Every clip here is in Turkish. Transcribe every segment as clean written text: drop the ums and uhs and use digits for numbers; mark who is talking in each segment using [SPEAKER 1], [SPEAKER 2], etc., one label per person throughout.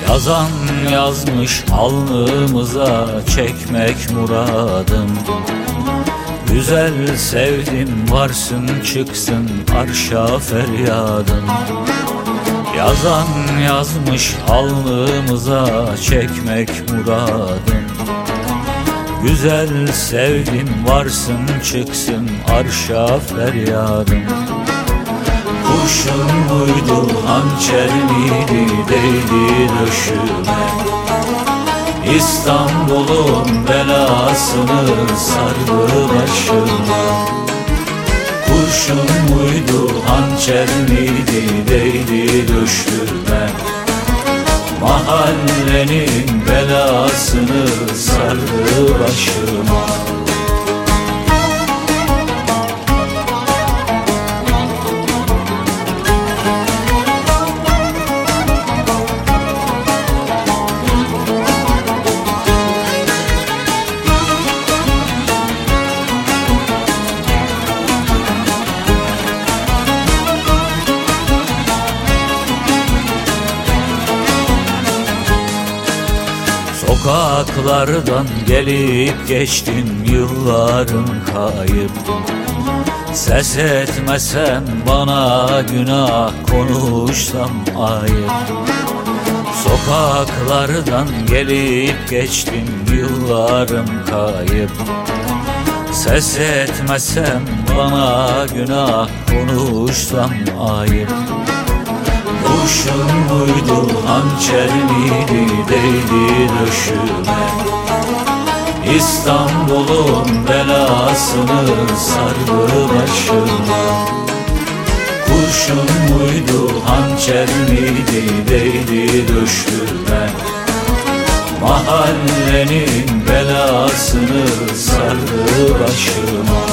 [SPEAKER 1] Yazan yazmış alnımıza, çekmek muradım. Güzel sevdim varsın çıksın arşa feryadım. Yazan yazmış alnımıza, çekmek muradım. Güzel sevdim varsın çıksın arşa feryadım. Kurşun buydu, hançer miydi, değdi döşüme. İstanbul'un belasını sardı başıma. Kurşun buydu, hançer miydi, değdi döşüme. Mahallenin belasını sardı başıma. Sokaklardan gelip geçtim, yıllarım kayıp. Ses etmesem bana günah, konuşsam ayıp. Sokaklardan gelip geçtim, yıllarım kayıp. Ses etmesem bana günah, konuşsam ayıp. Kurşun buydu, hançer miydi, değdi döşüme. İstanbul'un belasını sardı başıma. Kurşun buydu, hançer miydi, değdi döşüme. Mahallenin belasını sardı başıma.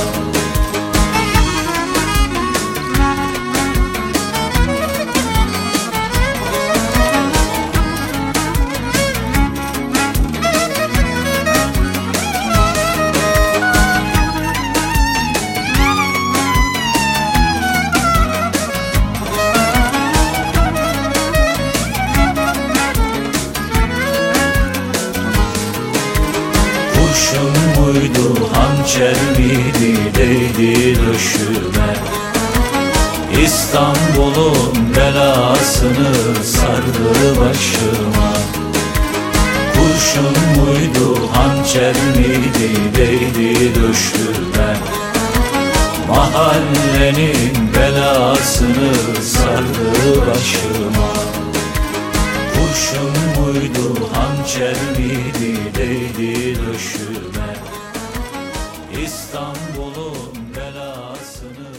[SPEAKER 1] Kurşun buydu, hançer miydi, değdi döşüme. İstanbul'un belasını sardı başıma. Kurşun buydu, hançer miydi, değdi döşüme. Mahallenin belasını sardı başıma. Kurşun buydu, hançer miydi, değdi döşüme. İstanbul'un belasını